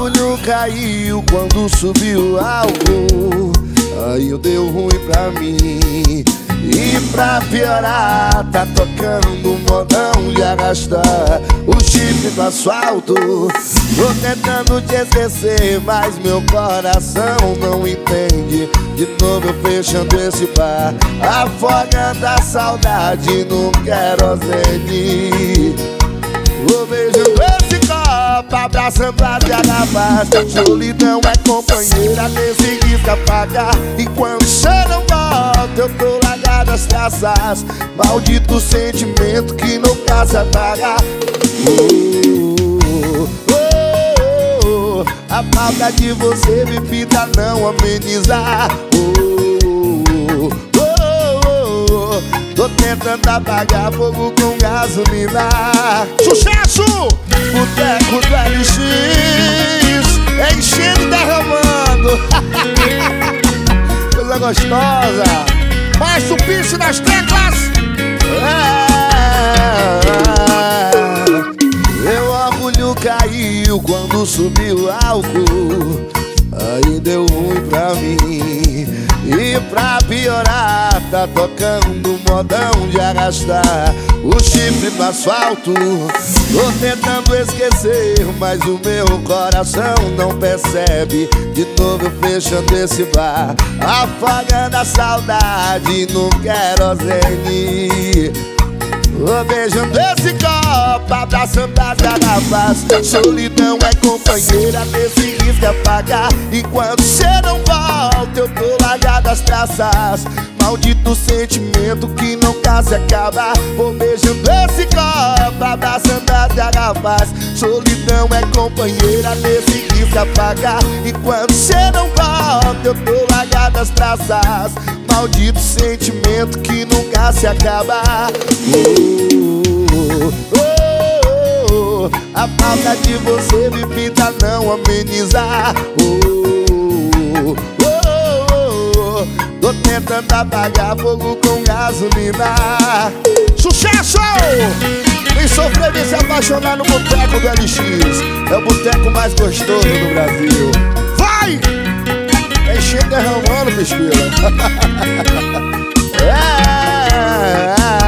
orgulho caiu quando subiu o álcool. Aí deu ruim pra mim. E pra piorar, tá tocando um modão de arrastar o chifre no asfalto. Tô tentando te esquecer, mas meu coração não entende. De novo eu fechando esse bar, afogando a saudade no querosene. Vou beijando esse copo, abraçando as garrafas. Solidão é companheira, nesse risco apagar. E quando você não volta, eu tô largado as traças. Maldito sentimento que nunca se apaga. A falta de você me pinta não amenizar. Tô tentando apagar fogo com gasolina. Sucesso! Boteco do LX, enchendo e derramando. Coisa gostosa. Mais o piso das teclas. Meu orgulho caiu quando subiu o álcool. Aí deu ruim pra mim. E pra piorar, tá tocando um modão de arrastar o chifre no asfalto. Tô tentando esquecer, mas o meu coração não percebe. De novo eu fechando esse bar, afogando a saudade no querosene. Vou beijando esse copo, abraçando as garrafas. Solidão é companheira, nesse risco apagar. Enquanto cê não volta, eu tô largado as traças. Maldito sentimento que nunca se acaba. Vou beijando esse copo, abraçando as garrafas. Solidão é companheira, nesse risco apagar. Enquanto cê não volta, eu tô largado as traças. Maldito sentimento que nunca se acaba. A falta de você me pinta não amenizar. Tô tentando apagar fogo com gasolina. Sucesso! Quem sofreu de se apaixonar no boteco do LX é o boteco mais gostoso do Brasil. Vai! Enchendo e derramando, bicho.